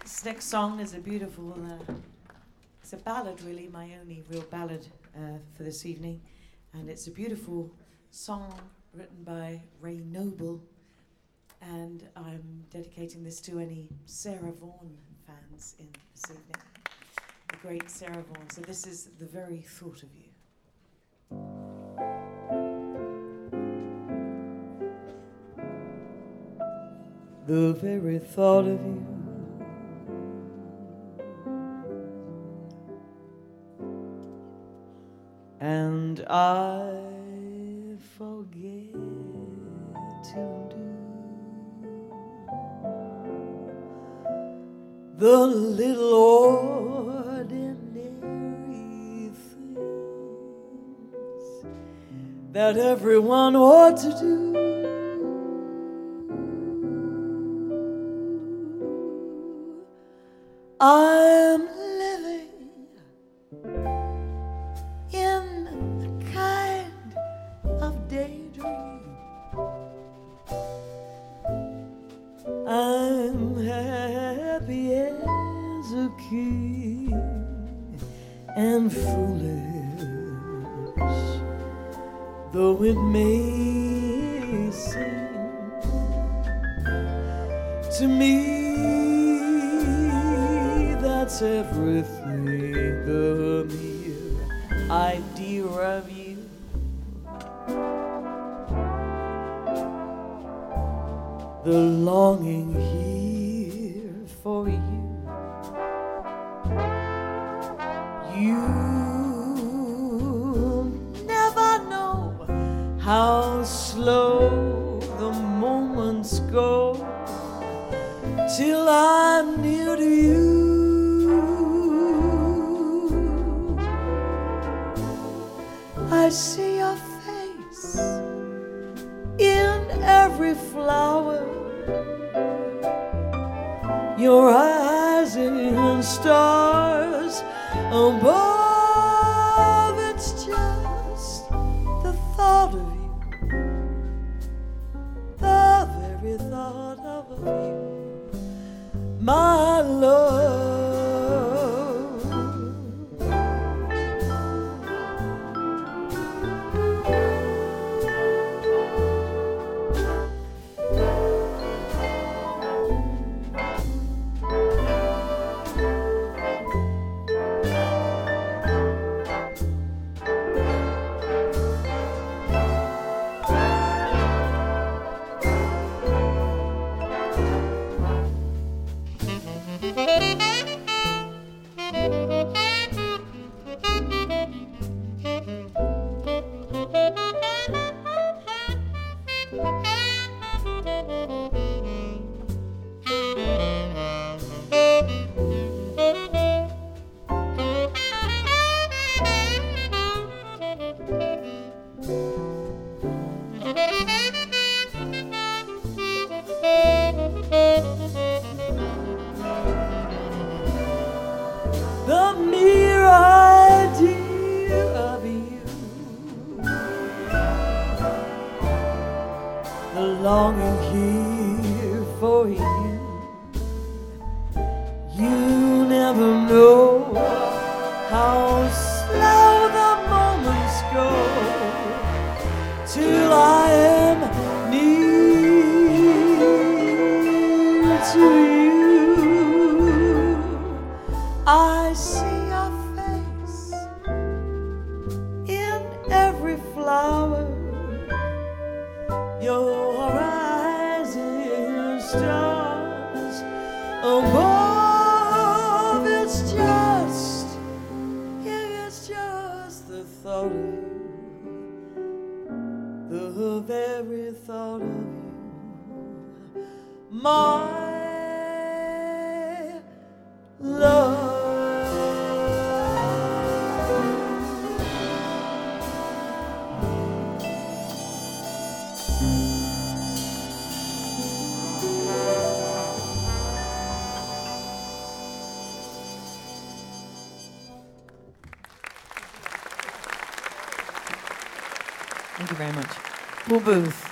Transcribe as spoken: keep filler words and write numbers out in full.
This next song is a beautiful, uh, it's a ballad really, my only real ballad uh, for this evening. And it's a beautiful song written by Ray Noble. And I'm dedicating this to any Sarah Vaughan fans in this evening. The great Sarah Vaughan. So this is The Very Thought of You. The very thought of you and I forget to do the little ordinary things that everyone ought to do. I'm living in a kind of daydream. I'm happy as a king and foolish, though it may seem to me. That's everything, the mere idea of you. The longing here for you. You never know how slow the moments go till I'm near to you. I see your face in every flower, your eyes in stars above. It's just the thought of you, the very thought of you, my love. The mere idea of you, the longing here for you. You never know how slow the moments go till I am near to you. I see your face in every flower, your eyes in stars above. It's just, yeah, it's just the thought of you, the very thought of you, my love. Thank you very much. Paul Booth.